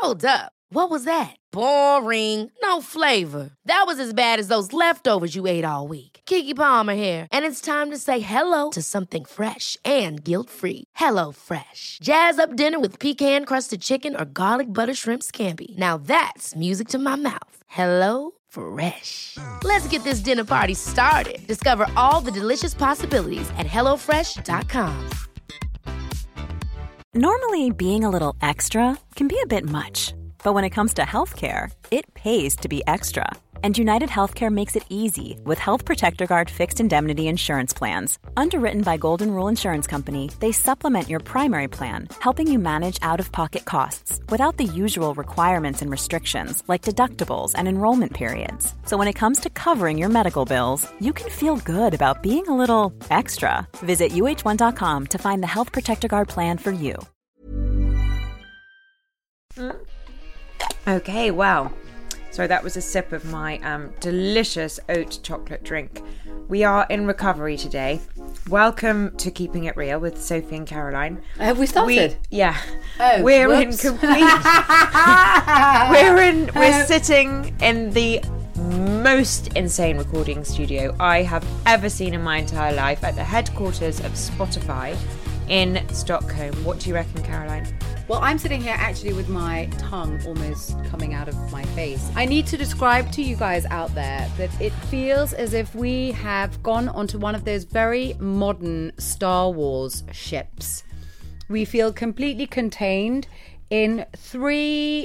Hold up. What was that? Boring. No flavor. That was as bad as those leftovers you ate all week. Keke Palmer here, and it's time to say hello to something fresh and guilt-free. Hello Fresh. Jazz up dinner with pecan-crusted chicken or garlic butter shrimp scampi. Now that's music to my mouth. Hello Fresh. Let's get this dinner party started. Discover all the delicious possibilities at hellofresh.com. Normally, being a little extra can be a bit much. But when it comes to healthcare, it pays to be extra. And United Healthcare makes it easy with Health Protector Guard fixed indemnity insurance plans. Underwritten by Golden Rule Insurance Company, they supplement your primary plan, helping you manage out-of-pocket costs without the usual requirements and restrictions like deductibles and enrollment periods. So when it comes to covering your medical bills, you can feel good about being a little extra. Visit uh1.com to find the Health Protector Guard plan for you. Okay, well, so that was a sip of my delicious oat chocolate drink. We are in recovery today. Welcome to Keeping It Real with Sophie and Caroline. Have we started? We're in complete. We're sitting in the most insane recording studio I have ever seen in my entire life at the headquarters of Spotify in Stockholm. What do you reckon, Caroline? Well, I'm sitting here actually with my tongue almost coming out of my face. I need to describe to you guys out there that it feels as if we have gone onto one of those very modern Star Wars ships. We feel completely contained in 3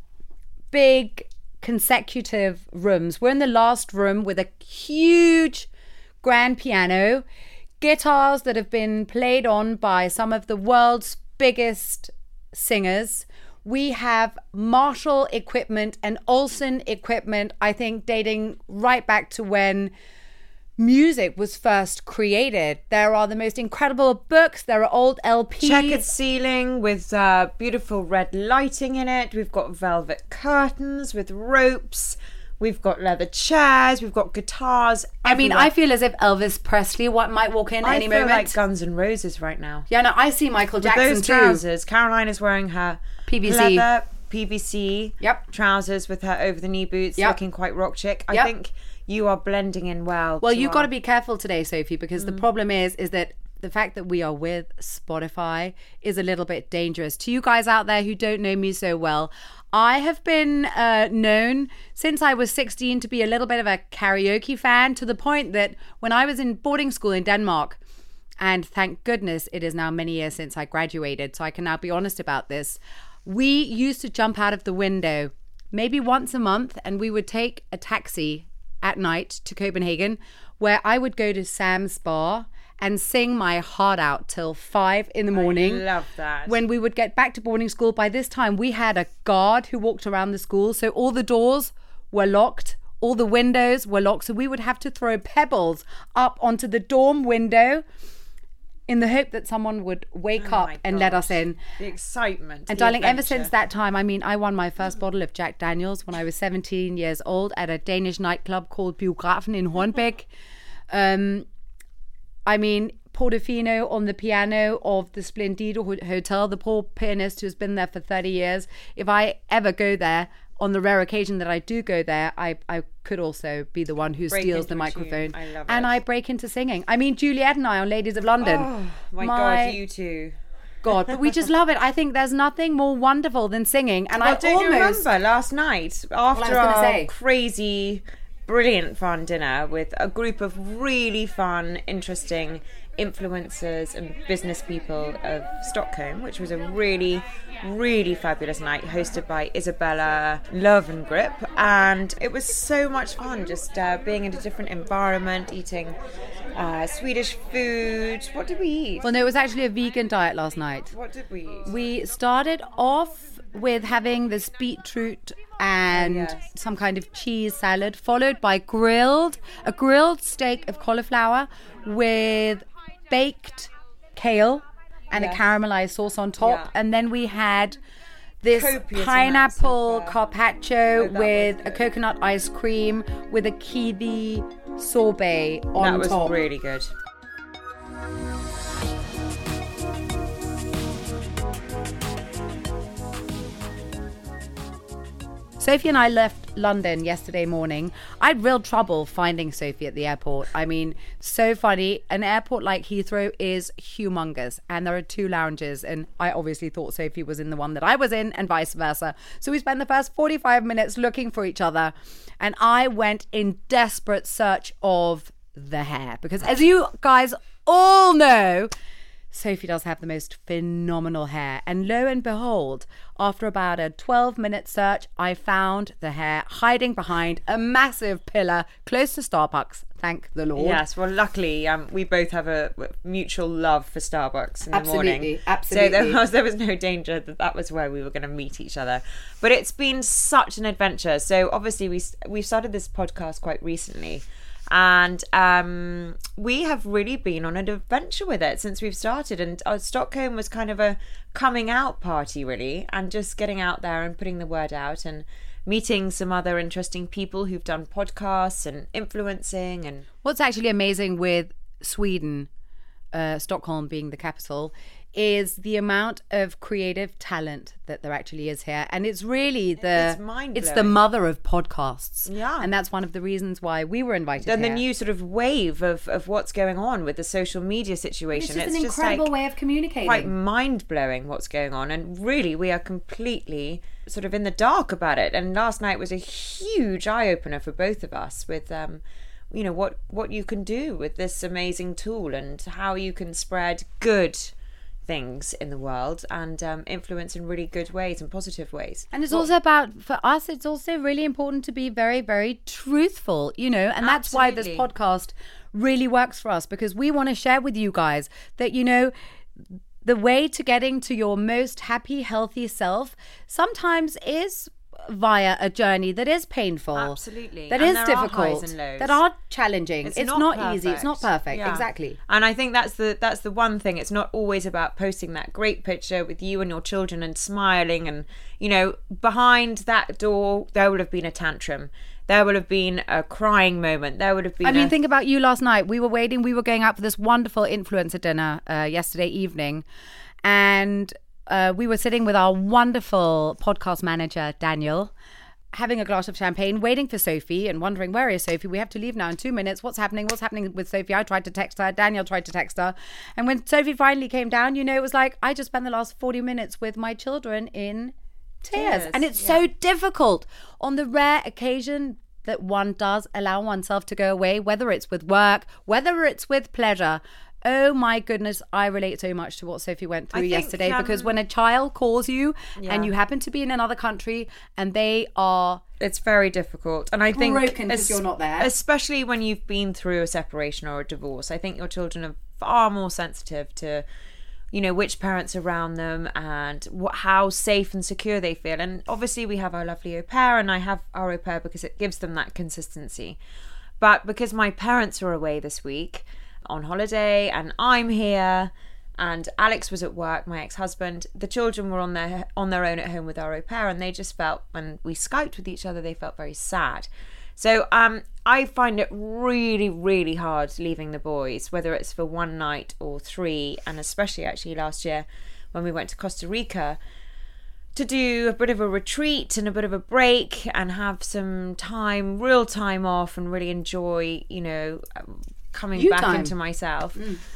big consecutive rooms. We're in the last room with a huge grand piano, guitars that have been played on by some of the world's biggest singers. We have Marshall equipment and Olsen equipment, I think dating right back to when music was first created. There are the most incredible books. There are old LPs. Checkered ceiling with beautiful red lighting in it. We've got velvet curtains with ropes. We've got leather chairs. We've got guitars everywhere. I feel as if Elvis Presley might walk in any moment. I feel like Guns N' Roses right now. Yeah, no, I see Michael Jackson with those trousers. Caroline is wearing her PVC. leather PVC trousers with her over-the-knee boots, looking quite rock chic. I think you are blending in well. Well, you've got to be careful today, Sophie, because the problem is that the fact that we are with Spotify is a little bit dangerous. To you guys out there who don't know me so well, I have been known since I was 16 to be a little bit of a karaoke fan, to the point that when I was in boarding school in Denmark, and thank goodness it is now many years since I graduated, so I can now be honest about this, we used to jump out of the window maybe once a month, and we would take a taxi at night to Copenhagen, where I would go to Sam's bar and sing my heart out till 5 in the morning. I love that. When we would get back to boarding school, by this time we had a guard who walked around the school, so all the doors were locked, all the windows were locked, so we would have to throw pebbles up onto the dorm window in the hope that someone would wake up and let us in. The excitement. And darling, ever since that time, I won my first bottle of Jack Daniels when I was 17 years old at a Danish nightclub called Biografen in Hornbæk. Portofino on the piano of the Splendido Hotel, the poor pianist who's been there for 30 years. If I ever go there, on the rare occasion that I do go there, I could also be the one who steals the microphone. I love it. And I break into singing. Juliet and I on Ladies of London. Oh, my God, you two. God, but we just love it. I think there's nothing more wonderful than singing. And you remember last night, after our crazy, brilliant fun dinner with a group of really fun, interesting influencers and business people of Stockholm, which was a really, really fabulous night, hosted by Isabella Löwengrip, and it was so much fun just being in a different environment, eating Swedish food. What did we eat? Well, no, it was actually a vegan diet last night. What did we eat? We started off with having this beetroot and some kind of cheese salad, followed by a grilled steak of cauliflower with baked kale and a caramelized sauce on top. And then we had this pineapple carpaccio with a coconut ice cream with a kiwi sorbet on top. That was really good. Sophie and I left London yesterday morning. I had real trouble finding Sophie at the airport. I mean, so funny. An airport like Heathrow is humongous, and there are 2 lounges, and I obviously thought Sophie was in the one that I was in and vice versa. So we spent the first 45 minutes looking for each other, and I went in desperate search of the hair, because as you guys all know, Sophie does have the most phenomenal hair. And lo and behold, after about a 12-minute search, I found the hair hiding behind a massive pillar close to Starbucks. Thank the Lord. Yes, well, luckily, we both have a mutual love for Starbucks in the morning. Absolutely. So there was no danger that was where we were going to meet each other. But it's been such an adventure. So obviously, we started this podcast quite recently. And we have really been on an adventure with it since we've started. And Stockholm was kind of a coming out party, really, and just getting out there and putting the word out and meeting some other interesting people who've done podcasts and influencing. And what's actually amazing with Sweden, Stockholm being the capital, is the amount of creative talent that there actually is here. And it's really it's the mother of podcasts. Yeah. And that's one of the reasons why we were invited then here. The new sort of wave of what's going on with the social media situation. It's just an incredible way of communicating. Quite mind-blowing what's going on. And really, we are completely sort of in the dark about it. And last night was a huge eye-opener for both of us with what you can do with this amazing tool and how you can spread good things in the world and influence in really good ways and positive ways. And it's also about, for us, it's also really important to be very, very truthful, and that's why this podcast really works for us, because we want to share with you guys that, the way to getting to your most happy, healthy self sometimes is via a journey that is painful. Absolutely. That and is there difficult. Are highs and lows. That are challenging. It's not easy. It's not perfect. Yeah. Exactly. And I think that's the one thing. It's not always about posting that great picture with you and your children and smiling and, behind that door there would have been a tantrum. There would have been a crying moment. There would have been think about you last night. We were waiting. We were going out for this wonderful influencer dinner yesterday evening. And we were sitting with our wonderful podcast manager, Daniel, having a glass of champagne, waiting for Sophie and wondering, where is Sophie? We have to leave now in 2 minutes. What's happening? What's happening with Sophie? I tried to text her. Daniel tried to text her. And when Sophie finally came down, it was like, I just spent the last 40 minutes with my children in tears. And it's so difficult on the rare occasion that one does allow oneself to go away, whether it's with work, whether it's with pleasure. Oh my goodness, I relate so much to what Sophie went through yesterday, because when a child calls you and you happen to be in another country and they are... It's very difficult. And I think... broken because you're not there. Especially when you've been through a separation or a divorce. I think your children are far more sensitive to, which parents are around them and how safe and secure they feel. And obviously we have our lovely au pair, and I have our au pair because it gives them that consistency. But because my parents were away this week on holiday and I'm here and Alex was at work, my ex-husband, the children were on their own at home with our au pair, and they just felt, when we Skyped with each other, they felt very sad. So I find it really, really hard leaving the boys, whether it's for one night or 3, and especially actually last year when we went to Costa Rica to do a bit of a retreat and a bit of a break and have some real time off and really enjoy, coming back into myself.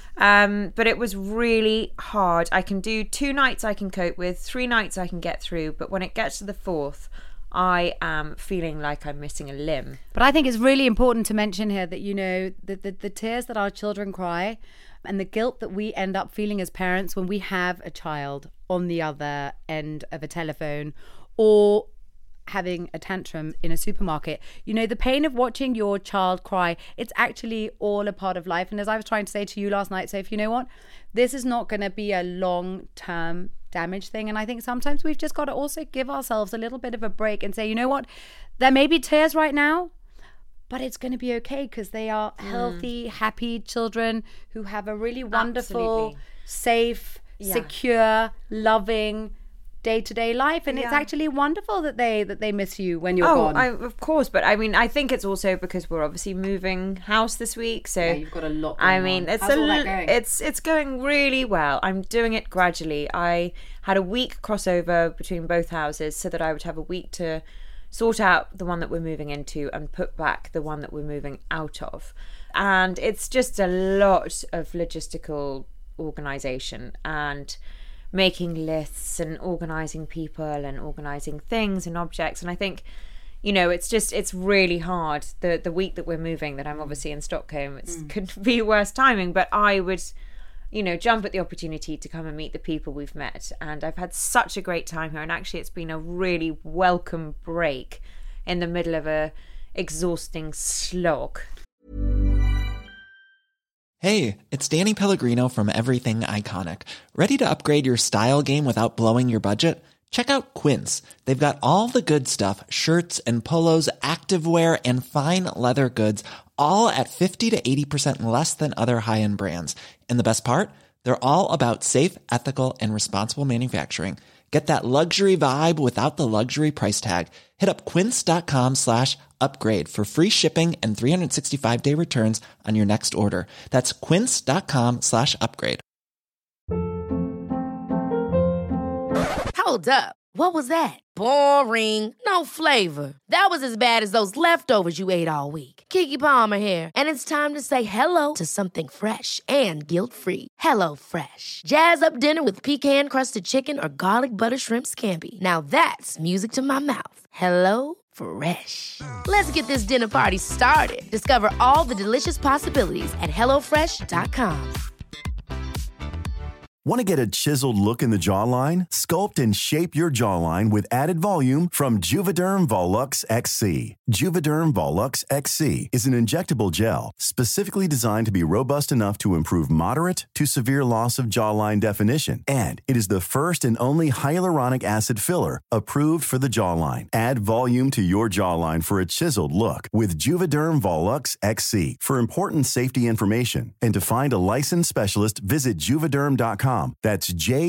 But it was really hard. I can do 2 nights I can cope with, 3 nights I can get through, but when it gets to the 4th, I am feeling like I'm missing a limb. But I think it's really important to mention here that the tears that our children cry and the guilt that we end up feeling as parents when we have a child on the other end of a telephone or having a tantrum in a supermarket, the pain of watching your child cry, it's actually all a part of life. And as I was trying to say to you last night, Soph, you know what, this is not going to be a long-term damage thing. And I think sometimes we've just got to also give ourselves a little bit of a break and say, you know what, there may be tears right now, but it's going to be okay, because they are healthy, happy children who have a really wonderful, safe, secure, loving day-to-day life, and it's actually wonderful that they miss you when you're gone. Of course, but I think it's also because we're obviously moving house this week, so you've got a lot going on. How's all that going? It's going really well. I'm doing it gradually. I had a week crossover between both houses so that I would have a week to sort out the one that we're moving into and put back the one that we're moving out of. And it's just a lot of logistical organisation and making lists and organising people and organising things and objects. And I think, you know, it's really hard. The week that we're moving, that I'm obviously in Stockholm, it couldn't be worse timing, but I would, you know, jump at the opportunity to come and meet the people we've met. And I've had such a great time here. And actually it's been a really welcome break in the middle of a exhausting slog. Hey, it's Danny Pellegrino from Everything Iconic. Ready to upgrade your style game without blowing your budget? Check out Quince. They've got all the good stuff, shirts and polos, activewear, and fine leather goods, all at 50 to 80% less than other high-end brands. And the best part? They're all about safe, ethical, and responsible manufacturing. Get that luxury vibe without the luxury price tag. Hit up quince.com/upgrade for free shipping and 365-day returns on your next order. That's quince.com/upgrade. Hold up. What was that? Boring. No flavor. That was as bad as those leftovers you ate all week. Keke Palmer here, and it's time to say hello to something fresh and guilt-free. HelloFresh. Jazz up dinner with pecan-crusted chicken or garlic butter shrimp scampi. Now that's music to my mouth. HelloFresh. Let's get this dinner party started. Discover all the delicious possibilities at HelloFresh.com. Want to get a chiseled look in the jawline? Sculpt and shape your jawline with added volume from Juvederm Volux XC. Juvederm Volux XC is an injectable gel specifically designed to be robust enough to improve moderate to severe loss of jawline definition. And it is the first and only hyaluronic acid filler approved for the jawline. Add volume to your jawline for a chiseled look with Juvederm Volux XC. For important safety information and to find a licensed specialist, visit Juvederm.com. That's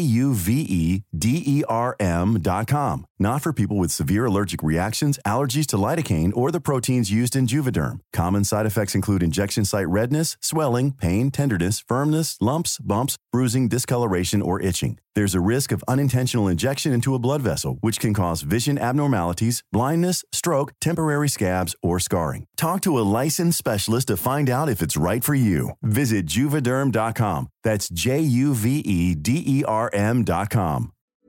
Juvederm.com. Not for people with severe allergic reactions, allergies to lidocaine, or the proteins used in Juvederm. Common side effects include injection site redness, swelling, pain, tenderness, firmness, lumps, bumps, bruising, discoloration, or itching. There's a risk of unintentional injection into a blood vessel, which can cause vision abnormalities, blindness, stroke, temporary scabs, or scarring. Talk to a licensed specialist to find out if it's right for you. Visit Juvederm.com. That's Juvederm.com.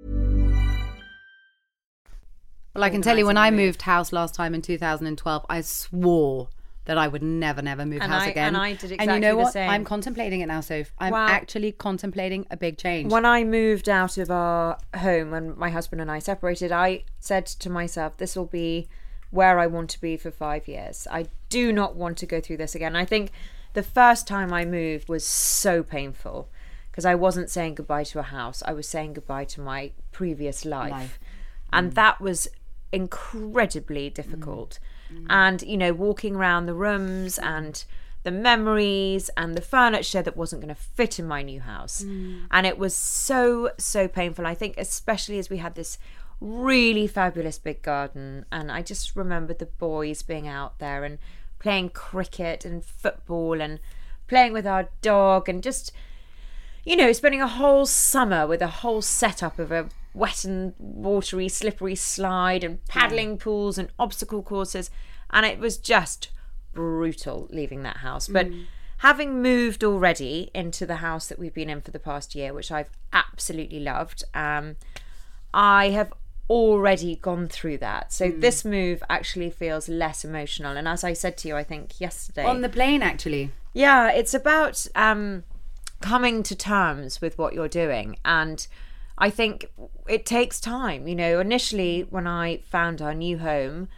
Well, I can tell you, when I moved house last time in 2012, I swore that I would never move house again. And I did exactly and you know the what? same. I'm contemplating it now, Soph. I'm actually contemplating a big change. When I moved out of our home, when my husband and I separated, I said to myself, this will be where I want to be for 5 years. I do not want to go through this again. I think the first time I moved was so painful because I wasn't saying goodbye to a house. I was saying goodbye to my previous life. And that was incredibly difficult. And, you know, walking around the rooms and the memories and the furniture that wasn't going to fit in my new house. And it was so painful. I think especially as we had this really fabulous big garden, and I just remember the boys being out there and playing cricket and football and playing with our dog and just, you know, spending a whole summer with a whole setup of a wet and watery, slippery slide and paddling pools and obstacle courses. And it was just brutal leaving that house. But having moved already into the house that we've been in for the past year, which I've absolutely loved, I have already gone through that. So this move actually feels less emotional. And as I said to you, I think yesterday... On the plane, actually. Yeah, it's about coming to terms with what you're doing. And I think it takes time. You know, initially when I found our new home,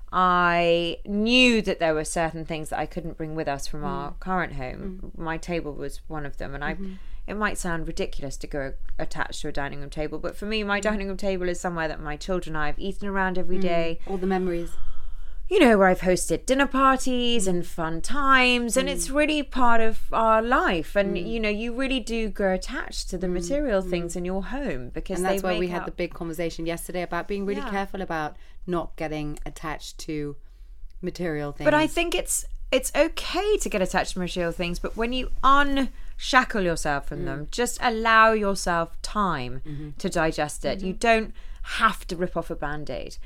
I knew that there were certain things that I couldn't bring with us from our current home. My table was one of them. And it might sound ridiculous to go attached to a dining room table, but for me, my dining room table is somewhere that my children and I have eaten around every day. All the memories. You know, where I've hosted dinner parties and fun times, and it's really part of our life. And, you know, you really do grow attached to the material things in your home because and that's they why make we had up... the big conversation yesterday about being really careful about not getting attached to material things. But I think it's okay to get attached to material things, but when you unshackle yourself from them, just allow yourself time to digest it. You don't have to rip off a Band-Aid.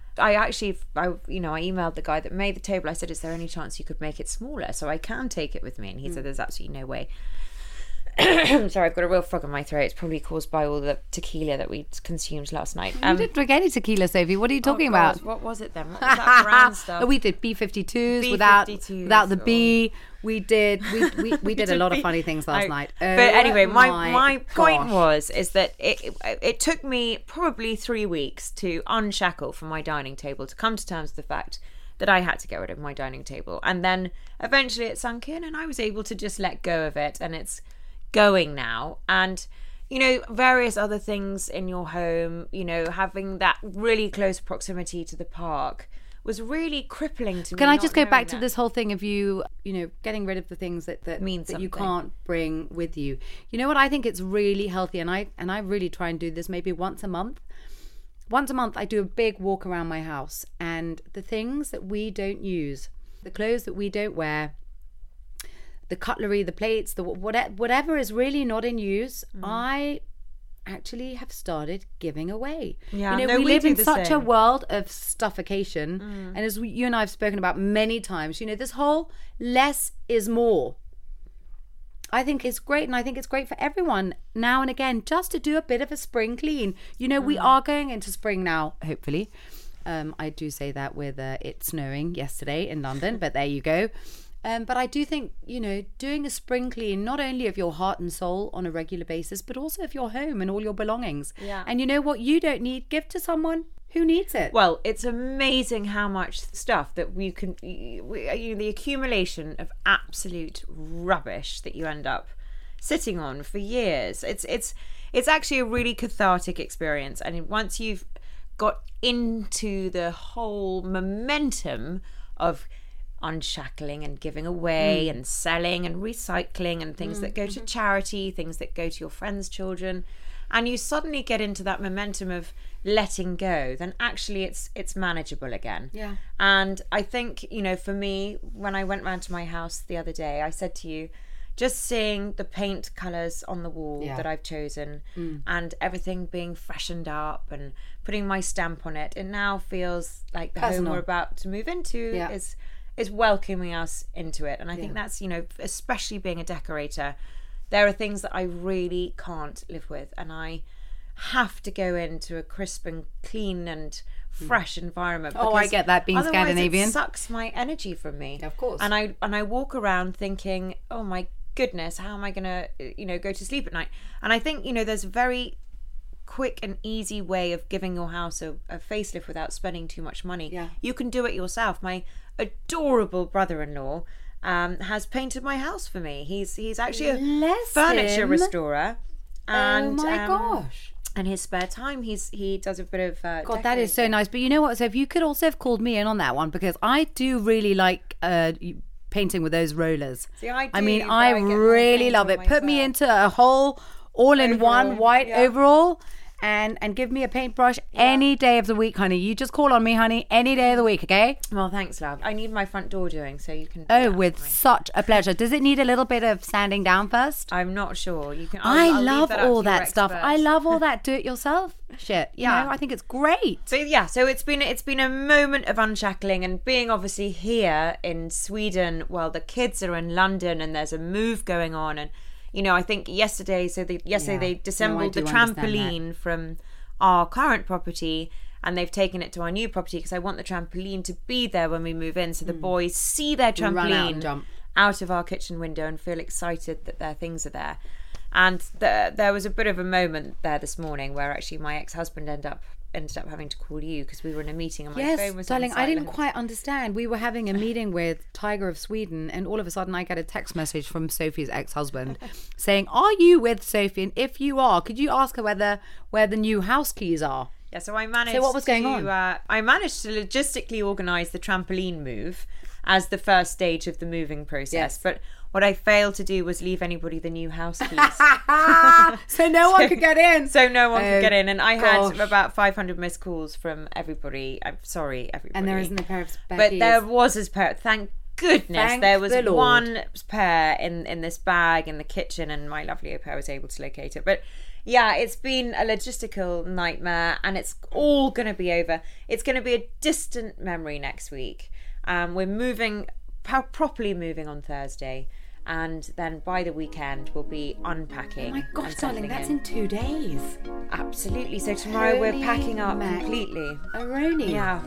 I emailed the guy that made the table. I said, is there any chance you could make it smaller so I can take it with me? And he said, there's absolutely no way. Sorry, I've got a real frog in my throat. It's probably caused by all the tequila that we consumed last night. You didn't drink any tequila, Sophie. What are you talking about? What was it then? What was that brown stuff? We did B-52s without the B. We did a lot of funny things last night. But anyway, my point is that it took me probably 3 weeks to unshackle from my dining table, to come to terms with the fact that I had to get rid of my dining table. And then eventually it sunk in and I was able to just let go of it, and it's going now. And various other things in your home, having that really close proximity to the park was really crippling to me. Can I just go back to this whole thing of you getting rid of the things that means that you can't bring with you? You know what, I think it's really healthy, and I really try and do this maybe once a month. Once a month I do a big walk around my house, and the things that we don't use, the clothes that we don't wear, the cutlery, the plates, the whatever is really not in use, I actually have started giving away. Yeah, we live in such a world of stuffication, and as you and I have spoken about many times, this whole less is more, I think is great, and I think it's great for everyone now and again just to do a bit of a spring clean. We are going into spring now, hopefully. I do say that with it snowing yesterday in London, but there you go. But I do think, doing a spring clean, not only of your heart and soul on a regular basis, but also of your home and all your belongings. Yeah. And you know what you don't need, give to someone who needs it. Well, it's amazing how much stuff that we can, the accumulation of absolute rubbish that you end up sitting on for years. It's actually a really cathartic experience. And once you've got into the whole momentum of unshackling and giving away and selling and recycling and things that go to charity, things that go to your friends' children, and you suddenly get into that momentum of letting go, then actually it's manageable again. Yeah. And I think, for me, when I went round to my house the other day, I said to you, just seeing the paint colours on the wall that I've chosen and everything being freshened up and putting my stamp on it, it now feels like the home we're about to move into is welcoming us into it. And I think that's, especially being a decorator, there are things that I really can't live with, and I have to go into a crisp and clean and fresh environment. I get that, being Scandinavian. It sucks my energy from me. Of course. And I walk around thinking, oh my goodness, how am I gonna go to sleep at night? And I think there's a very quick and easy way of giving your house a facelift without spending too much money. You can do it yourself. My adorable brother-in-law has painted my house for me. He's actually a furniture restorer, and oh my gosh, in his spare time he does a bit of God, that is so nice. But you know what, so if you could also have called me in on that one, because I do really like painting with those rollers. See, I really love it. Put me into a whole all-in-one white overall and give me a paintbrush any day of the week, honey. You just call on me, honey, any day of the week, okay? Well, thanks, love. I need my front door doing, so you can... Oh, with such a pleasure. Does it need a little bit of sanding down first? I'm not sure. You can. I'll love all that stuff. I love all that do-it-yourself shit. You know, I think it's great. So so it's been a moment of unshackling, and being obviously here in Sweden while the kids are in London and there's a move going on, and I think yesterday they disassembled the trampoline from our current property, and they've taken it to our new property because I want the trampoline to be there when we move in, so the boys see their trampoline out of our kitchen window and feel excited that their things are there. And there was a bit of a moment there this morning where actually my ex-husband ended up having to call you because we were in a meeting and my phone was darling, on silent. I didn't quite understand. We were having a meeting with Tiger of Sweden, and all of a sudden I get a text message from Sophie's ex-husband saying, "Are you with Sophie? And if you are, could you ask her where the new house keys are?" Yeah, so I managed. So what was going on? I managed to logistically organise the trampoline move as the first stage of the moving process. Yes. But what I failed to do was leave anybody the new house keys. So no one could get in. So no one could get in. And I had about 500 missed calls from everybody. I'm sorry, everybody. And there isn't a pair of spare But keys. there was a pair. Thank goodness. There was one pair in this bag in the kitchen, and my lovely au pair was able to locate it. But Yeah, it's been a logistical nightmare, and it's all going to be over. It's going to be a distant memory next week. We're properly moving on Thursday, and then by the weekend we'll be unpacking. Oh my gosh, darling, that's in 2 days. Absolutely. So tomorrow we're packing up completely. Aroni. Yeah.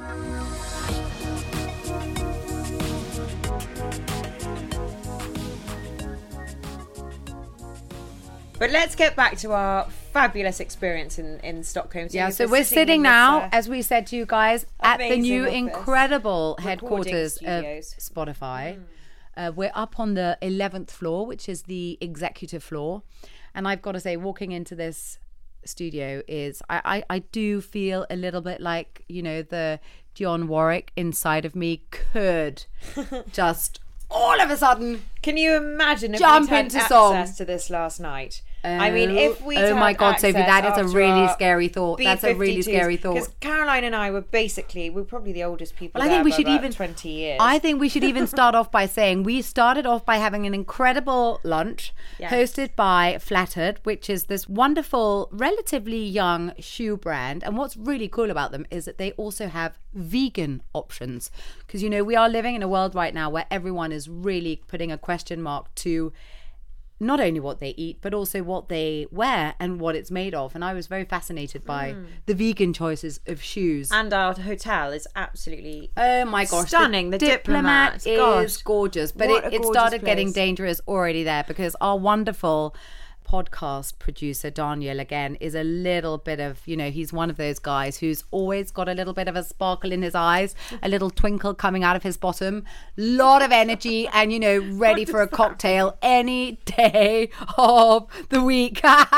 But let's get back to our fabulous experience in Stockholm. So we're sitting now, as we said to you guys, at the new incredible headquarters of Spotify. We're up on the 11th floor, which is the executive floor. And I've got to say, walking into this studio is, I do feel a little bit like, the Dionne Warwick inside of me could just all of a sudden, can you imagine if jump we'd had into access song to this last night? I mean, if we oh my God, Sophie, that is a really scary thought. That's a really scary thought. Because Caroline and I we're probably the oldest people. Well, I think we should even 20 years. I think we should even start off by saying we started off by having an incredible lunch hosted by Flattered, which is this wonderful, relatively young shoe brand. And what's really cool about them is that they also have vegan options. Because, we are living in a world right now where everyone is really putting a question mark to not only what they eat, but also what they wear and what it's made of. And I was very fascinated by the vegan choices of shoes. And our hotel is absolutely stunning. The Diplomat is gorgeous, but it started getting dangerous already there, because our wonderful podcast producer Daniel, again, is a little bit of, he's one of those guys who's always got a little bit of a sparkle in his eyes, a little twinkle coming out of his bottom, lot of energy, and ready for a cocktail any day of the week.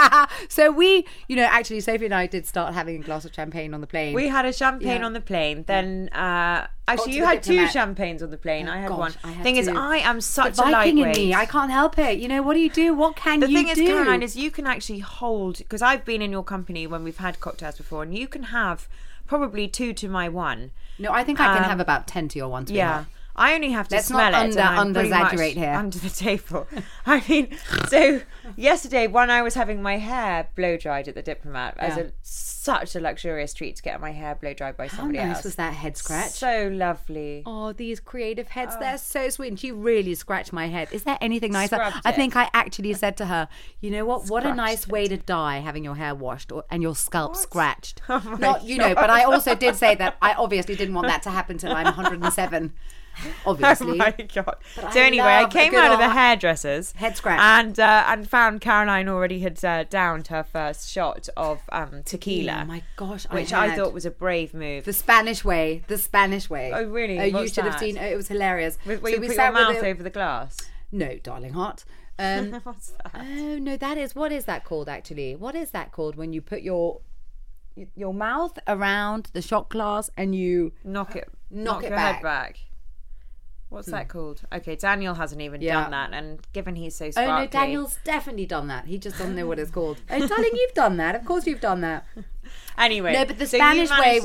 So we, actually Sophie and I did start having a glass of champagne on the plane. We had a champagne on the plane. Then actually you had two champagnes on the plane. I had one. Thing is, I am such a lightweight. In me, I can't help it. What do you do? What can you do? The thing is, Caroline, is you can actually hold, because I've been in your company when we've had cocktails before, and you can have probably 2 to my 1. No, I think I can have about 10 to your 1. Yeah. I only have to Let's smell not it. under-exaggerate here. Under the table. I mean, so yesterday when I was having my hair blow dried at the Diplomat, as such a luxurious treat to get my hair blow dried by somebody else. How nice was that head scratch? So lovely. Oh, these creative heads, they're so sweet. And she really scratched my head. Is there anything nicer? I think I actually said to her, you know what? What a nice way to die, having your hair washed and your scalp scratched. Oh Not, but I also did say that I obviously didn't want that to happen till I'm 107. Obviously. Oh my God. So anyway, I came out of the hairdressers, head scratch, and found Caroline already had downed her first shot of tequila. Oh my gosh, which I thought was a brave move. The Spanish way. Oh really? You should have seen. It was hilarious. Where you put your mouth over the glass? No, darling heart. What's that? Oh no, what is that called actually? What is that called when you put your mouth around the shot glass and you knock it your head back? What's that called? Okay, Daniel hasn't even done that, and given he's so sparkly... Oh no, Daniel's definitely done that. He just doesn't know what it's called. Oh, darling, you've done that. Of course you've done that. Anyway, no, but the Spanish way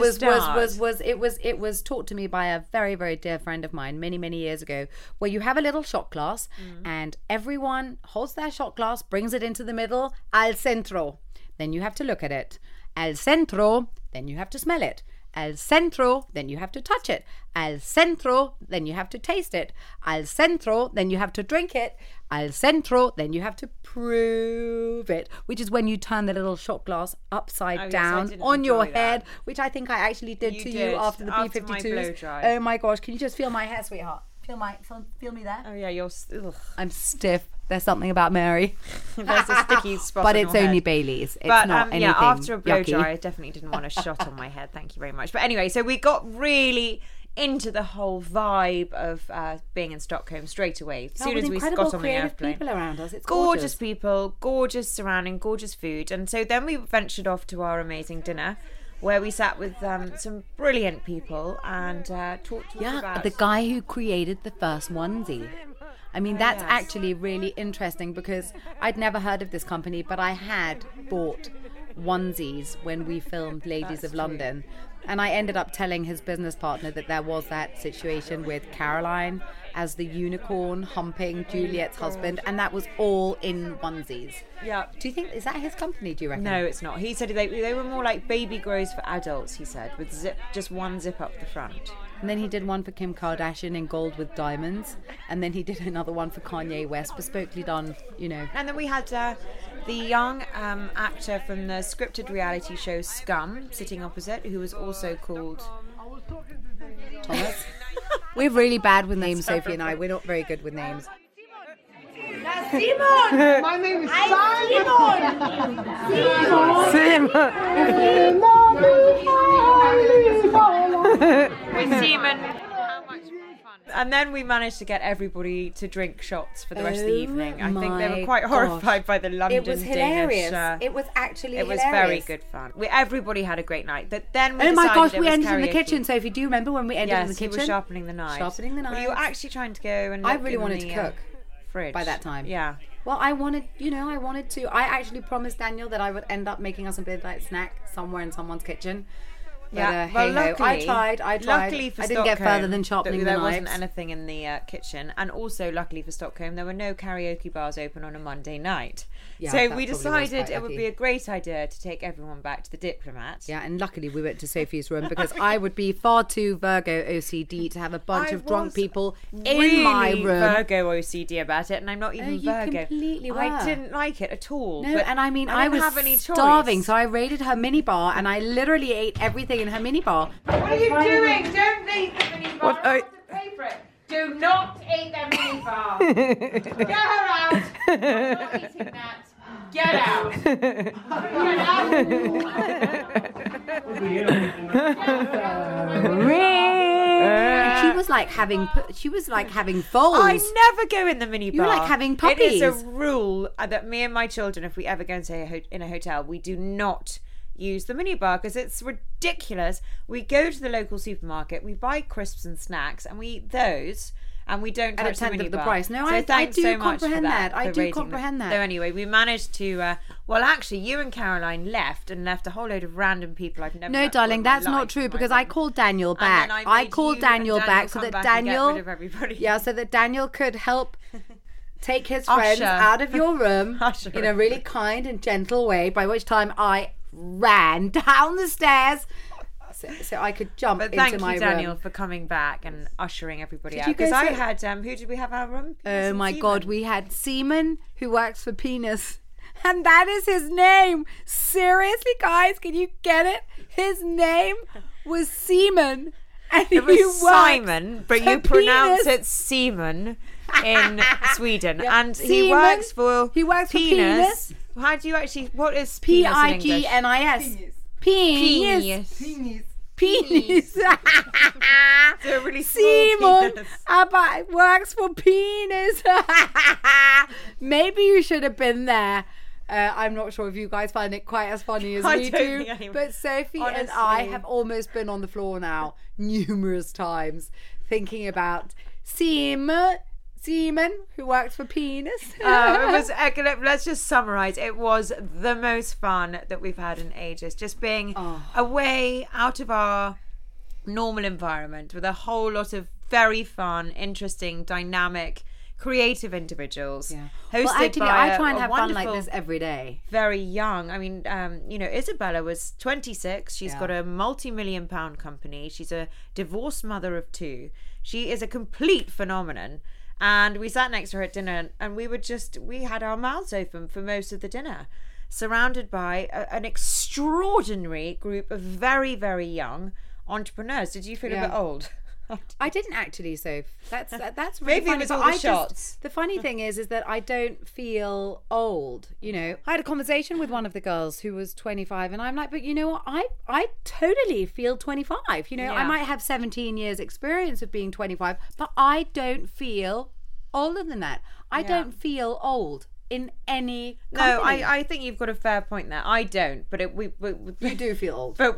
was taught to me by a very, very dear friend of mine many, many years ago, where you have a little shot glass and everyone holds their shot glass, brings it into the middle, al centro. Then you have to look at it. Al centro, then you have to smell it. Al centro, then you have to touch it. Al centro, then you have to taste it. Al centro, then you have to drink it. Al centro, then you have to prove it, which is when you turn the little shot glass upside down on your head, which I think I actually did you after the B-52s. Oh my gosh, can you just feel my hair, sweetheart? Feel me there? Oh yeah, you're... I'm stiff. There's something about Mary. There's a sticky spot but on it's your only head. Bailey's. It's not anything after a blow yucky. dry, I definitely didn't want a shot on my head. Thank you very much. But anyway, so we got really into the whole vibe of being in Stockholm straight away. As soon as we got on the airplane. People around us. It's gorgeous people, gorgeous surrounding, gorgeous food. And so then we ventured off to our amazing dinner, where we sat with some brilliant people and talked about... the guy who created the first onesie. I mean, that's actually really interesting, because I'd never heard of this company, but I had bought onesies when we filmed Ladies of London. And I ended up telling his business partner that there was that situation with Caroline as the unicorn humping Juliet's husband, and that was all in onesies. Yeah. Do you think, is that his company, do you reckon? No, it's not. He said they were more like baby grows for adults, he said, with just one zip up the front. And then he did one for Kim Kardashian in gold with diamonds. And then he did another one for Kanye West, bespokely done, you know. And then we had the young actor from the scripted reality show Scum sitting opposite, who was also called Thomas. We're really bad with names, Sophie and I. We're not very good with names. Simon! My name is with Simon. How much fun. And then we managed to get everybody to drink shots for the rest of the evening. I think they were quite horrified by the London It was hilarious. Danish. It was actually hilarious. It was very good fun. Everybody had a great night. But then we oh my gosh, decided we it was ended in the karaoke. kitchen, Sophie. Do you remember when we ended in the kitchen? Yes, you were sharpening the knives. Sharpening the knives. Well, you were actually trying to go and I look really in wanted the, to cook fridge by that time. Yeah. Well, I wanted to. I actually promised Daniel that I would end up making us a bit like snack somewhere in someone's kitchen. But, Yeah, well, luckily, I tried. Luckily for I didn't get Stockholm, further than sharpening the there knives. wasn't anything in the kitchen, and also luckily for Stockholm, there were no karaoke bars open on a Monday night. Yeah, so that we probably was decided quite it would lucky. be a great idea to take everyone back to the Diplomat. Yeah, and luckily we went to Sophie's room because I would be far too Virgo OCD to have a bunch of drunk people in my room. Virgo OCD about it, and I'm not even you Virgo. completely I were. didn't like it at all. No, but and I mean, I I didn't was have any starving, choice. so I raided her minibar and I literally ate everything in her minibar. What are you doing? Don't eat the minibar. What are- Pay for it. Do not eat the minibar. Get her out. I'm not eating that. Get out. Get And she was like having foals. I never go in the minibar. You were like having It is a puppies. rule that me and my children, if we ever go and stay in a hotel, we do not use the minibar because it's ridiculous. We go to the local supermarket, we buy crisps and snacks, and we eat those. And we don't At a touch the tenth minibar. of the price. No, so I thanks do so much comprehend for that. I for do raising comprehend that. So anyway, we managed to. Well, actually, you and Caroline left a whole load of random people I've never. No, met darling, before in my that's not life, true my because I friend. called Daniel And back. then I made called you and Daniel back so come that back and get Daniel, rid of everybody. yeah, so that Daniel could help take his friends Usher. out of your room Usher. in a really kind and gentle way. By which time I ran down the stairs so I could jump But into thank my you, Daniel, room. for coming back and ushering everybody Did out. you go Because I so- had who did we have in our room? Oh my God, we had Seaman who works for Penis. And that is his name. Seriously, guys, can you get it? His name was Seaman. And It he was works Simon, but for you pronounce Penis. it Seaman in Sweden, Yeah. and he Seaman. works for Penis. How do you actually? What is penis in English? P-I-G-N-I-S. Penis. Penis. Penis. They're a really small Simon penis. Abba works for Penis. Maybe you should have been there. I'm not sure if you guys find it quite as funny as I we don't do. think anyone- But Sophie and I Honestly. have almost been on the floor now numerous times thinking about Seaman, who works for Penis. It was. Let's just summarise. It was the most fun that we've had in ages. Just being away out of our normal environment with a whole lot of very fun, interesting, dynamic, creative individuals. Yeah. Hosted Well, actually, by I try and a have fun like wonderful, this every day. very young. I mean, Isabella was 26. She's Yeah. got a multi-million pound company. She's a divorced mother of 2. She is a complete phenomenon. And we sat next to her at dinner, and we had our mouths open for most of the dinner, surrounded by an extraordinary group of very, very young entrepreneurs. Did you feel a Yeah. bit old? I didn't actually, Soph. That's really Maybe it funny. was but all the I just- shots. the funny thing is that I don't feel old. You know, I had a conversation with one of the girls who was 25, and I'm like, but you know what? I totally feel 25. You know, I Yeah. might have 17 years experience of being 25, but I don't feel older than that. I don't feel old. in any No, company. I think you've got a fair point there. I don't, but You do feel old. But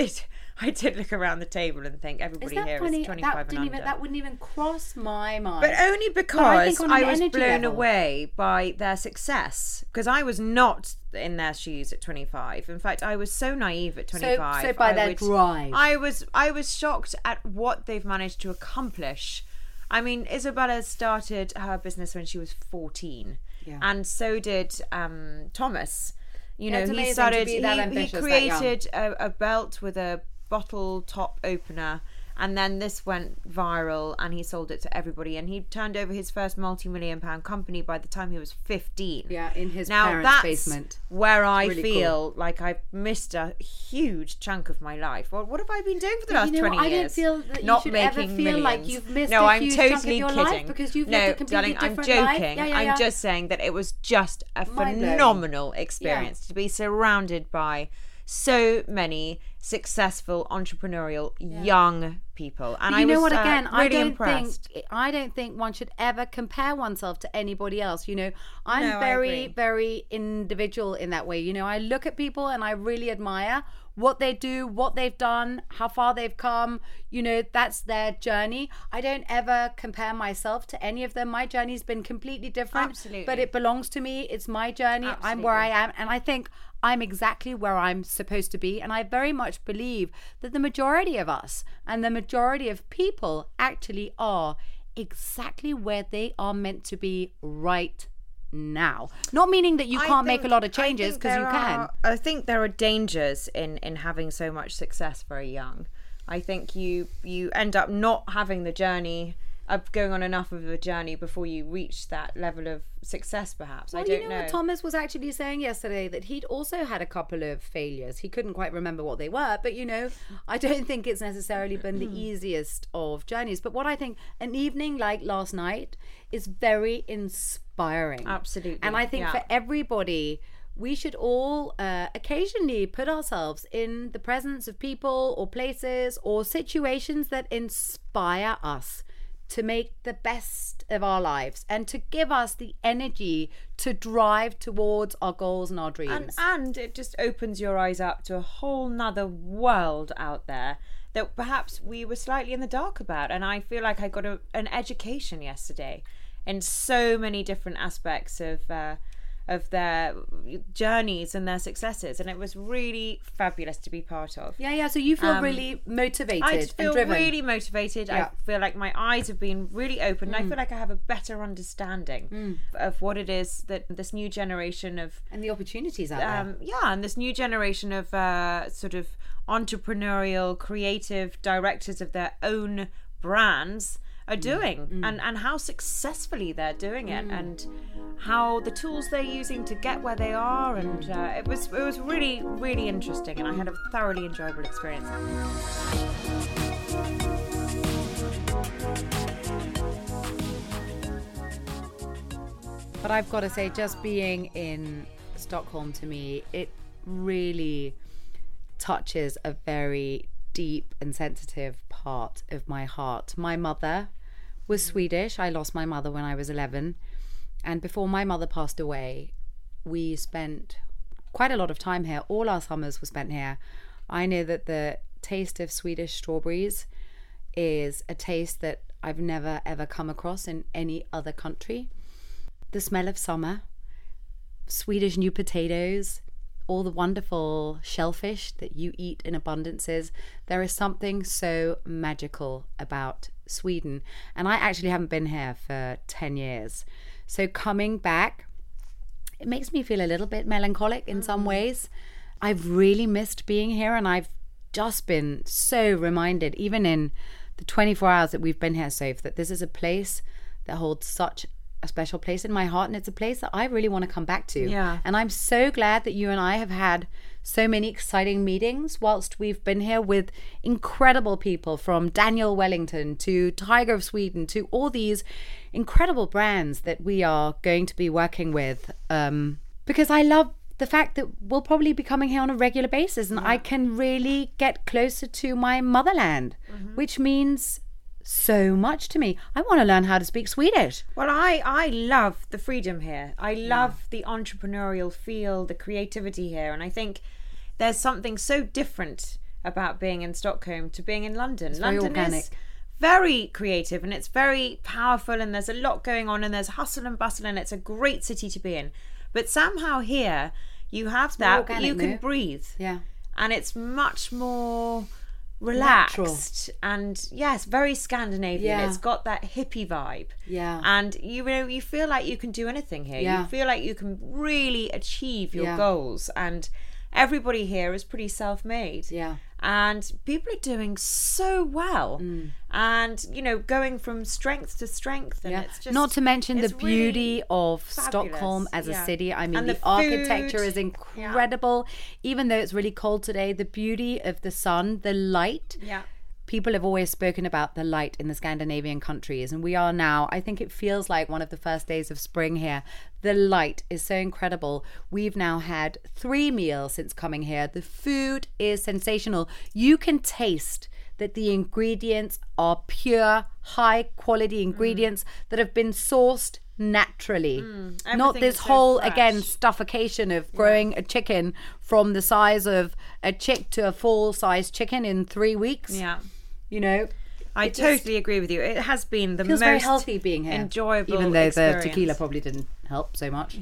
I did look around the table and think everybody here funny? is 25 and under. That wouldn't even cross my mind. But only But I because think on I an was energy blown level. away by their success. Because I was not in their shoes at 25. In fact, I was so naive at 25. So by their drive. I was shocked at what they've managed to accomplish. I mean, Isabella started her business when she was 14. Yeah. And so did Thomas. You Yeah, know, it's he amazing started. to be that He ambitious, that created a belt with a bottle top opener, and then this went viral, and he sold it to everybody. And he turned over his first multi-million-pound company by the time he was 15. Yeah, in his now parents' that's basement. where I really feel like I've missed a huge chunk of my life. Well, what have I been doing for the last 20 I don't years? feel that you Not should making ever feel like millions. you've missed no, a I'm huge totally chunk of your kidding. life because you've no, lived a completely darling, I'm different life. joking. Yeah. I'm just saying that it was just a Mind-blowing. phenomenal experience to be surrounded by so many successful entrepreneurial young people, and But you I was know what? Again, really impressed. I don't think one should ever compare oneself to anybody else. You know, I'm No, I very, agree. very individual in that way. You know, I look at people and I really admire what they do, what they've done, how far they've come. You know, that's their journey. I don't ever compare myself to any of them. My journey's been completely different. Absolutely. But it belongs to me. It's my journey. I'm where I am. And I think I'm exactly where I'm supposed to be. And I very much believe that the majority of us and the majority of people actually are exactly where they are meant to be right now. Not meaning that you can't make a lot of changes, because you can. I think there are dangers in having so much success very young. I think you end up not having the journey of going on enough of a journey before you reach that level of success, perhaps. Well, I don't you know what Thomas was actually saying yesterday, that he'd also had a couple of failures. He couldn't quite remember what they were, but you know, I don't think it's necessarily been the easiest of journeys. But what I think an evening like last night is very inspiring. Absolutely, And I think yeah. for everybody, we should all occasionally put ourselves in the presence of people or places or situations that inspire us to make the best of our lives and to give us the energy to drive towards our goals and our dreams. And it just opens your eyes up to a whole nother world out there that perhaps we were slightly in the dark about. And I feel like I got an education yesterday in so many different aspects of their journeys and their successes, and it was really fabulous to be part of. Yeah. So you feel really motivated I and feel driven. really motivated. Yeah. I feel like my eyes have been really open. And I feel like I have a better understanding of what it is that this new generation of and the opportunities out there. and this new generation of sort of entrepreneurial, creative directors of their own brands are doing, and how successfully they're doing it, and how the tools they're using to get where they are, and it was really, really interesting, and I had a thoroughly enjoyable experience. But I've got to say, just being in Stockholm, to me, it really touches a very deep and sensitive part of my heart. My mother was Swedish. I lost my mother when I was 11. And before my mother passed away, we spent quite a lot of time here. All our summers were spent here. I know that the taste of Swedish strawberries is a taste that I've never ever come across in any other country. The smell of summer, Swedish new potatoes, all the wonderful shellfish that you eat in abundances. There is something so magical about Sweden. And I actually haven't been here for 10 years. So coming back, it makes me feel a little bit melancholic in some ways. I've really missed being here, and I've just been so reminded, even in the 24 hours that we've been here, Soph, that this is a place that holds such a special place in my heart, and it's a place that I really want to come back to. Yeah. And I'm so glad that you and I have had so many exciting meetings whilst we've been here with incredible people, from Daniel Wellington to Tiger of Sweden to all these incredible brands that we are going to be working with, because I love the fact that we'll probably be coming here on a regular basis, and I can really get closer to my motherland, which means so much to me. I want to learn how to speak Swedish. Well, I love the freedom here. I love the entrepreneurial feel, the creativity here. And I think there's something so different about being in Stockholm to being in London. It's very London organic. is very creative and it's very powerful and there's a lot going on and there's hustle and bustle and it's a great city to be in. But somehow here you have that, organic, but you can no? breathe. Yeah. And it's much more relaxed. Natural. And yes, very Scandinavian. Yeah. It's got that hippie vibe. Yeah. And you feel like you can do anything here. Yeah. You feel like you can really achieve your Yeah. goals. And everybody here is pretty self-made. Yeah. And people are doing so well. And, going from strength to strength. And it's just, not to mention the it's beauty really of fabulous. Stockholm as a Yeah. city. I mean, And the the architecture food. is incredible. Even though it's really cold today, the beauty of the sun, the light. Yeah. People have always spoken about the light in the Scandinavian countries, and we are now, I think it feels like one of the first days of spring here. The light is so incredible. We've now had 3 meals since coming here. The food is sensational. You can taste that the ingredients are pure, high quality ingredients that have been sourced naturally. Not Everything this is so whole, fresh. again, stuffication of growing a chicken from the size of a chick to a full-size chicken in 3 weeks. Yeah. I It just totally agree with you. It has been the feels most very healthy being here. enjoyable even though experience. the tequila probably didn't help so much.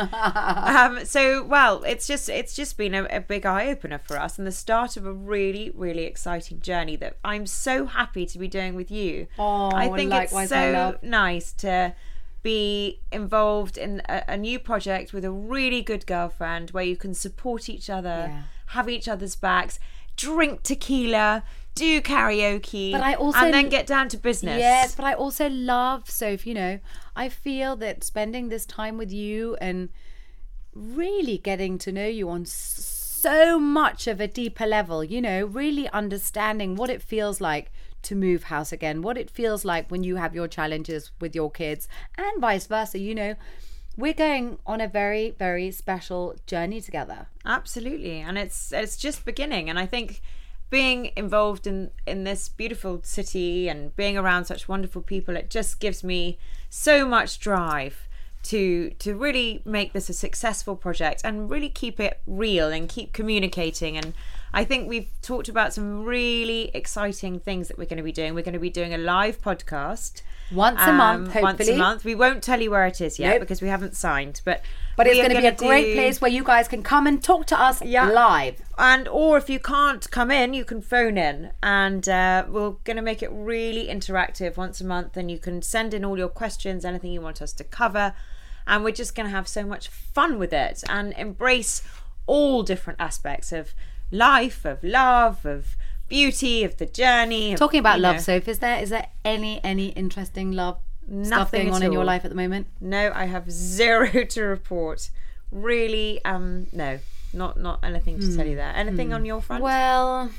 It's just been a big eye opener for us and the start of a really, really exciting journey that I'm so happy to be doing with you. Oh, I think likewise, it's my so love. nice to be involved in a new project with a really good girlfriend where you can support each other, Yeah. have each other's backs, drink tequila, do karaoke, But I also- and then get down to business. Yes, but I also love, Soph, I feel that spending this time with you and really getting to know you on so much of a deeper level, really understanding what it feels like to move house again, what it feels like when you have your challenges with your kids and vice versa, we're going on a very, very special journey together. Absolutely, and it's just beginning. And I think being involved in this beautiful city and being around such wonderful people, it just gives me so much drive to really make this a successful project and really keep it real and keep communicating. And I think we've talked about some really exciting things that we're going to be doing. We're going to be doing a live podcast Once a month, Once hopefully. a month. We won't tell you where it is yet Nope. because we haven't signed, but But it's we are going to be a gonna great do- place where you guys can come and talk to us live. or if you can't come in, you can phone in, and we're going to make it really interactive once a month, and you can send in all your questions, anything you want us to cover, and we're just going to have so much fun with it and embrace all different aspects of life, of love, of beauty, of the journey. Talking about love, Soph, is there any interesting love stuff Nothing going on at in your all. life at the moment? No, I have zero to report. Really, no, not anything to tell you there. Anything on your front? Well,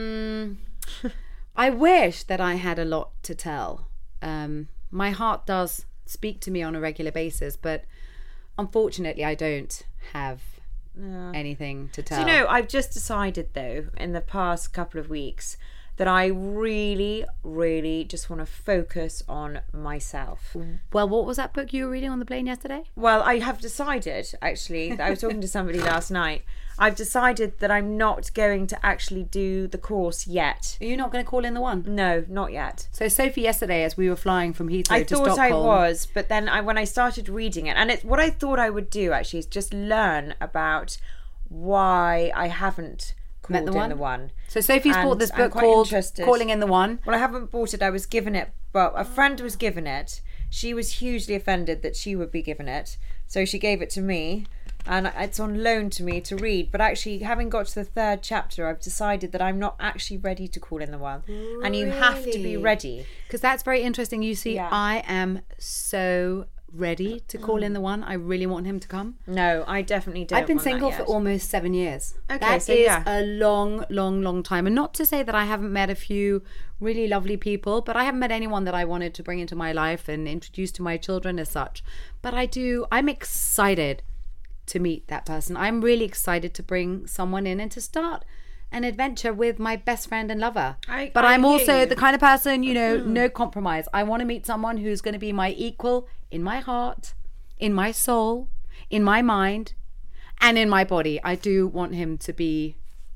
I wish that I had a lot to tell. My heart does speak to me on a regular basis, but unfortunately I don't have anything to tell. Do you know, I've just decided though, in the past couple of weeks, that I really, really just want to focus on myself. Well, what was that book you were reading on the plane yesterday? Well, I have decided, actually, I was talking to somebody last night. I've decided that I'm not going to actually do the course yet. Are you not going to call in the one? No, not yet. So Sophie, yesterday, as we were flying from Heathrow I to thought Stockholm, I was, but then when I started reading it, and what I thought I would do actually is just learn about why I haven't Met called the in one? the one. So Sophie's And bought this I'm book quite called interested. Calling in the One. Well, I haven't bought it. I was given it, but a friend was given it. She was hugely offended that she would be given it, so she gave it to me, and it's on loan to me to read. But actually, having got to the 3rd chapter, I've decided that I'm not actually ready to call in the one, and you have to be ready. Because that's very interesting. You see, Yeah. I am so ready to call in the one. I really want him to come. No, I definitely don't. I've been want that single for yet. almost 7 years. Okay, That so is yeah. a long, long, long time. And not to say that I haven't met a few really lovely people, but I haven't met anyone that I wanted to bring into my life and introduce to my children as such. But I'm excited to meet that person. I'm really excited to bring someone in and to start an adventure with my best friend and lover. But I I'm hear also you. the kind of person, you know, no compromise. I want to meet someone who's going to be my equal in my heart, in my soul, in my mind, and in my body. I do want him to be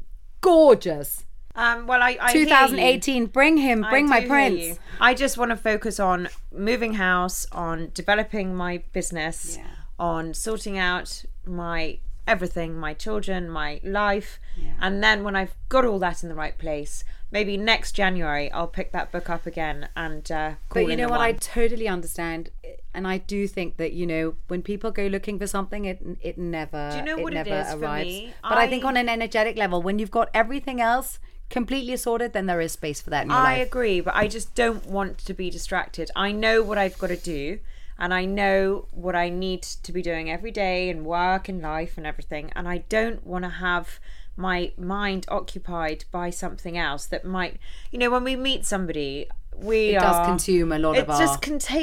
gorgeous. Well, I 2018, bring him, bring my prince. I just want to focus on moving house, on developing my business, on sorting out my everything, my children, my life. And then when I've got all that in the right place, maybe next January I'll pick that book up again and But you know what, I totally understand, and I do think that, you know, when people go looking for something, it never, do you know what it never it is arrives. for me? But I think on an energetic level, when you've got everything else completely sorted, then there is space for that in your life. I agree, but I just don't want to be distracted. I know what I've got to do, and I know what I need to be doing every day in work and life and everything, and I don't want to have my mind occupied by something else that might, you know, when we meet somebody, it does consume a lot of our...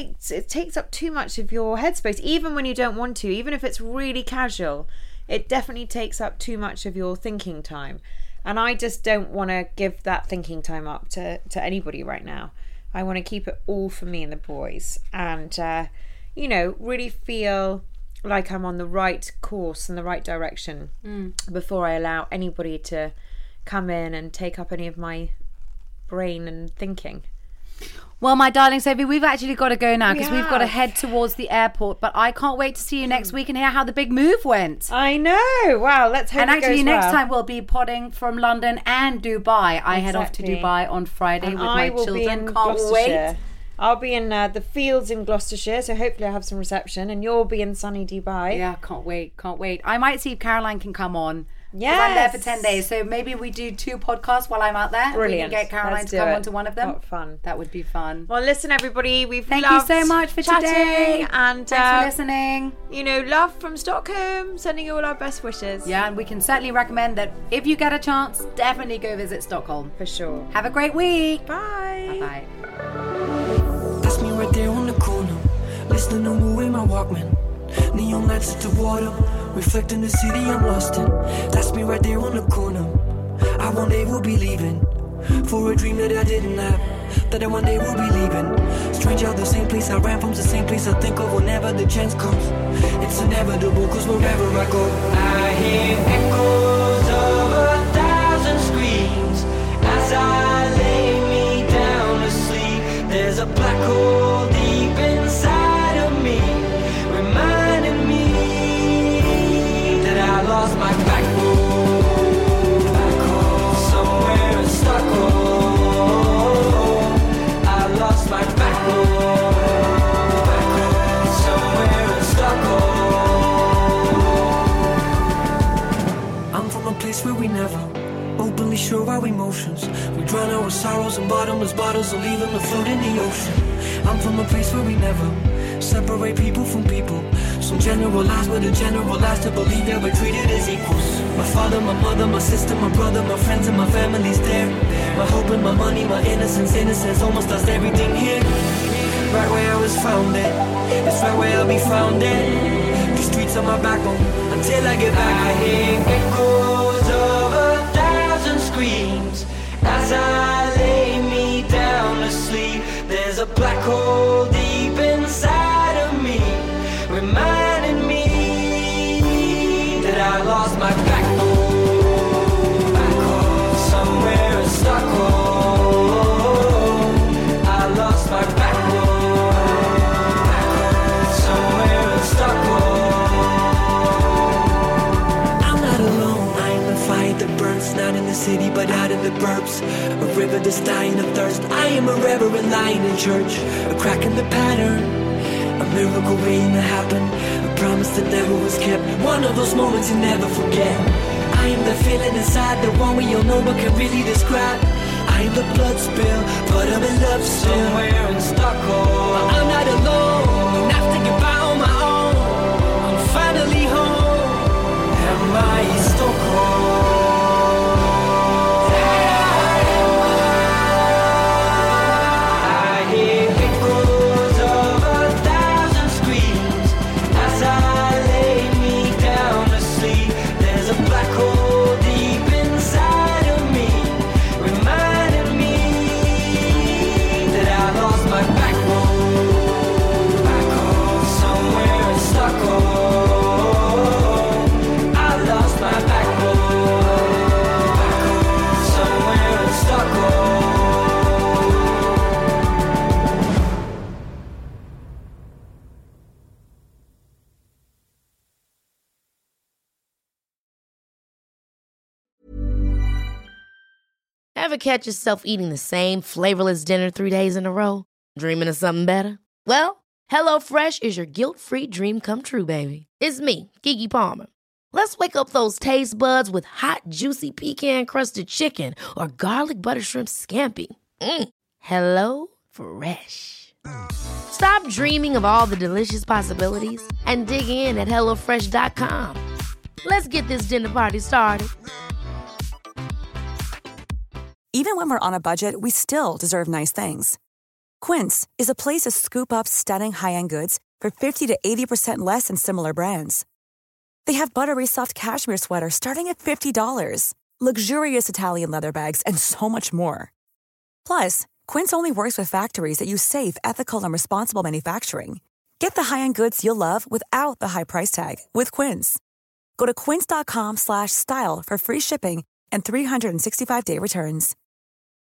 It takes up too much of your headspace, even when you don't want to, even if it's really casual. It definitely takes up too much of your thinking time. And I just don't want to give that thinking time up to anybody right now. I want to keep it all for me and the boys. And, you know, really feel like I'm on the right course and the right direction before I allow anybody to come in and take up any of my brain and thinking. Well, my darling Sophie, we've actually got to go now because we've got to head towards the airport. But I can't wait to see you next week and hear how the big move went. I know. Wow, let's hope and it actually, goes next well. time we'll be podding from London and Dubai. I head off to Dubai on Friday with my children. Be in can't wait. I'll be in the fields in Gloucestershire, so hopefully I'll have some reception, and you'll be in sunny Dubai. Yeah, can't wait. I might see if Caroline can come on. Yes. I'm there for 10 days, so maybe we do 2 podcasts while I'm out there. Brilliant. We can get Caroline Let's to do come it. onto one of them. What fun. That would be fun. Well, listen, everybody, Thank you so much for chatting, today. and thanks for listening. You know, love from Stockholm, sending you all our best wishes. Yeah, and we can certainly recommend that if you get a chance, definitely go visit Stockholm. For sure. Have a great week. Bye. Bye-bye. That's me right there on the corner, listening to Moo in my Walkman. Neon lights at the water, reflecting the city I'm lost in. That's me right there on the corner. I one day will be leaving for a dream that I didn't have, that I one day will be leaving. Strange how the same place I ran from, the same place I think of whenever the chance comes. It's inevitable, cause wherever I go, I hear echoes of 1,000 screams as I lay me down to sleep. There's a black hole deep inside of me, reminding me that I lost my backbone. Back home, somewhere in Stockholm. I lost my backbone. Back home, somewhere in Stockholm. I'm from a place where we never openly show our emotions. We drown our sorrows in bottomless bottles or leave them to float in the ocean. I'm from a place where we never separate people from people. Some generalize, but a generalize to believe that we're treated as equals. My father, my mother, my sister, my brother, my friends and my family's there. My hope and my money, my innocence, almost lost everything here. Right where I was founded, it's right where I'll be founded. The streets are my backbone until I get back. I hear echoes of 1,000 screams as I lay me down to sleep. There's a black hole deep inside of me, reminding me that I lost my backbone. Back home, somewhere in Stockholm. I lost my backbone. Back home, somewhere in Stockholm. I'm not alone, I am the fire that burns, not in the city but out in the burbs. A river that's dying of thirst. I am a reverend lying in church, a crack in the pattern, a miracle waiting to happen, a promise that never was kept, one of those moments you never forget. I am the feeling inside, the one we all know but can really describe. I am the blood spill, but I'm in love still. Somewhere in Stockholm. I'm not alone, not thinking about on my own. I'm finally home. Am I in Stockholm? Inside of Ever catch yourself eating the same flavorless dinner 3 days in a row? Dreaming of something better? Well, HelloFresh is your guilt-free dream come true, baby. It's me, Keke Palmer. Let's wake up those taste buds with hot, juicy pecan-crusted chicken or garlic butter shrimp scampi. HelloFresh. Stop dreaming of all the delicious possibilities and dig in at HelloFresh.com. Let's get this dinner party started. Even when we're on a budget, we still deserve nice things. Quince is a place to scoop up stunning high-end goods for 50 to 80% less than similar brands. They have buttery soft cashmere sweaters starting at $50, luxurious Italian leather bags, and so much more. Plus, Quince only works with factories that use safe, ethical, and responsible manufacturing. Get the high-end goods you'll love without the high price tag with Quince. Go to quince.com/style for free shipping and 365-day returns.